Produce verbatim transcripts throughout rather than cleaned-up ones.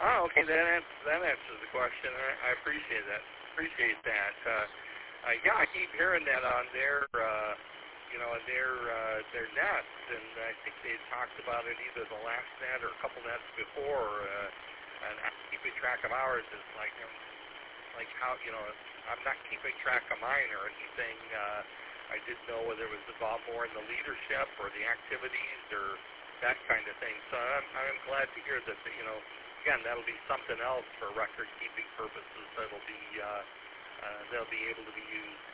Oh, okay. That answers, that answers the question. I, I appreciate that. Appreciate that. Uh, uh, yeah, I keep hearing that on their, uh, you know, on their uh, their nets, and I think they talked about it either the last net or a couple nets before. Uh, and keeping track of ours is like, you know, like how, you know, I'm not keeping track of mine or anything. Uh, I didn't know whether it was involved more in the leadership or the activities or that kind of thing. So I'm, I'm glad to hear that, you know, again, that'll be something else for record-keeping purposes that'll be, uh, uh, they'll be able to be used.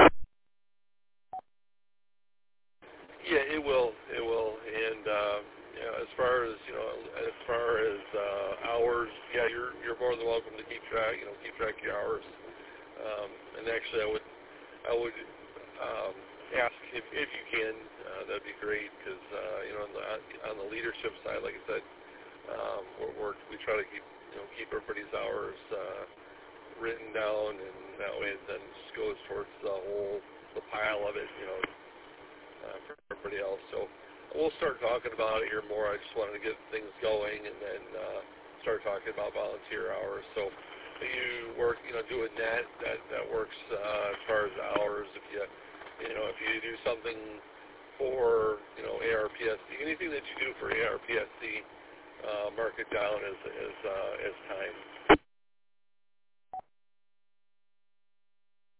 Yeah, it will. It will. And uh, you know, as far as you know, as far as uh, hours, yeah, you're you're more than welcome to keep track. You know, keep track of your hours. Um, and actually, I would I would um, ask if if you can. Uh, that'd be great because uh, you know, on the on the leadership side, like I said, um, we're, we're we try to keep you know keep everybody's hours uh, written down, and that way it then just goes towards the whole the pile of it. You know. Uh, for everybody else. So we'll start talking about it here more. I just wanted to get things going and then uh, start talking about volunteer hours. So you work, you know, do a net, that, that works uh, as far as hours. If you, you know, if you do something for, you know, A R P S C, anything that you do for A R P S C, uh, mark it down as, as, uh, as time.